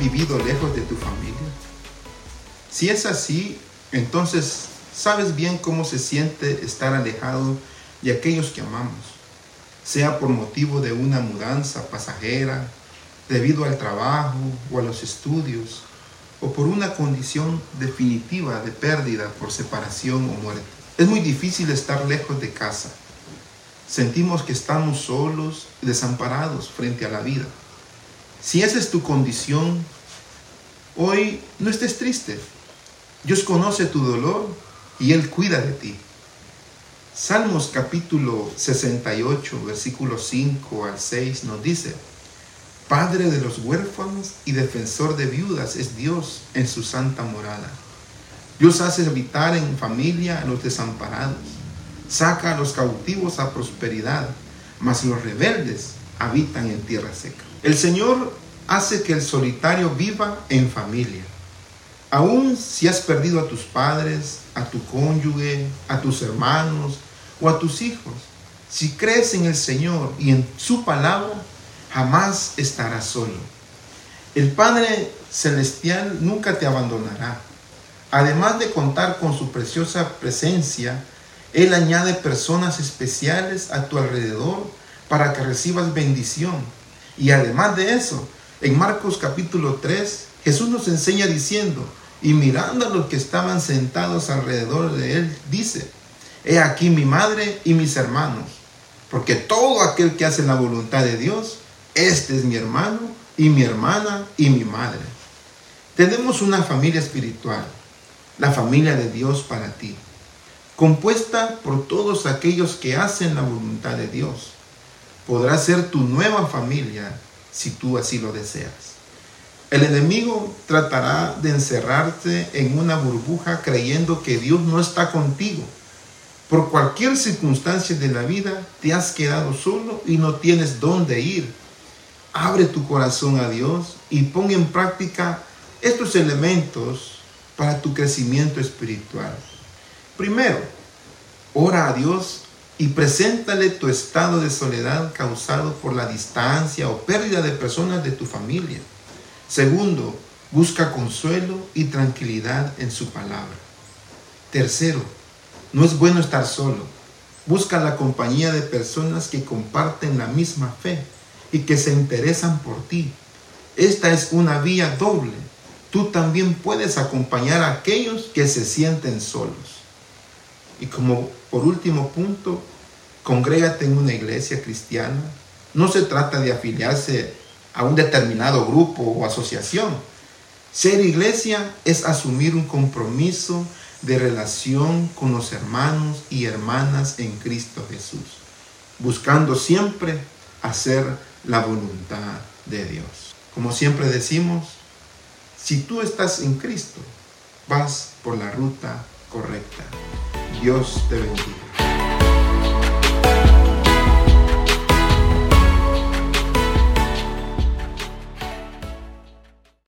vivido lejos de tu familia? Si es así, entonces sabes bien cómo se siente estar alejado de aquellos que amamos, sea por motivo de una mudanza pasajera, debido al trabajo o a los estudios, o por una condición definitiva de pérdida por separación o muerte. Es muy difícil estar lejos de casa. Sentimos que estamos solos y desamparados frente a la vida. Si esa es tu condición, hoy no estés triste. Dios conoce tu dolor y Él cuida de ti. Salmos capítulo 68, versículos 5 al 6 nos dice: Padre de los huérfanos y defensor de viudas es Dios en su santa morada. Dios hace habitar en familia a los desamparados. Saca a los cautivos a prosperidad, mas los rebeldes habitan en tierra seca. El Señor hace que el solitario viva en familia. Aun si has perdido a tus padres, a tu cónyuge, a tus hermanos o a tus hijos, si crees en el Señor y en su palabra, jamás estarás solo. El Padre Celestial nunca te abandonará. Además de contar con su preciosa presencia, Él añade personas especiales a tu alrededor para que recibas bendición. Y además de eso, en Marcos capítulo 3, Jesús nos enseña diciendo: y mirando a los que estaban sentados alrededor de Él, dice: He aquí mi madre y mis hermanos, porque todo aquel que hace la voluntad de Dios, este es mi hermano y mi hermana y mi madre. Tenemos una familia espiritual, la familia de Dios para ti, compuesta por todos aquellos que hacen la voluntad de Dios. Podrá ser tu nueva familia si tú así lo deseas. El enemigo tratará de encerrarte en una burbuja creyendo que Dios no está contigo. Por cualquier circunstancia de la vida te has quedado solo y no tienes dónde ir. Abre tu corazón a Dios y pon en práctica estos elementos para tu crecimiento espiritual. Primero, ora a Dios y preséntale tu estado de soledad causado por la distancia o pérdida de personas de tu familia. Segundo, busca consuelo y tranquilidad en su palabra. Tercero, no es bueno estar solo. Busca la compañía de personas que comparten la misma fe y que se interesan por ti. Esta es una vía doble. Tú también puedes acompañar a aquellos que se sienten solos. Y como por último punto, congrégate en una iglesia cristiana. No se trata de afiliarse a un determinado grupo o asociación. Ser iglesia es asumir un compromiso de relación con los hermanos y hermanas en Cristo Jesús, buscando siempre hacer la voluntad de Dios. Como siempre decimos, si tú estás en Cristo, vas por la ruta correcta. Dios te bendiga.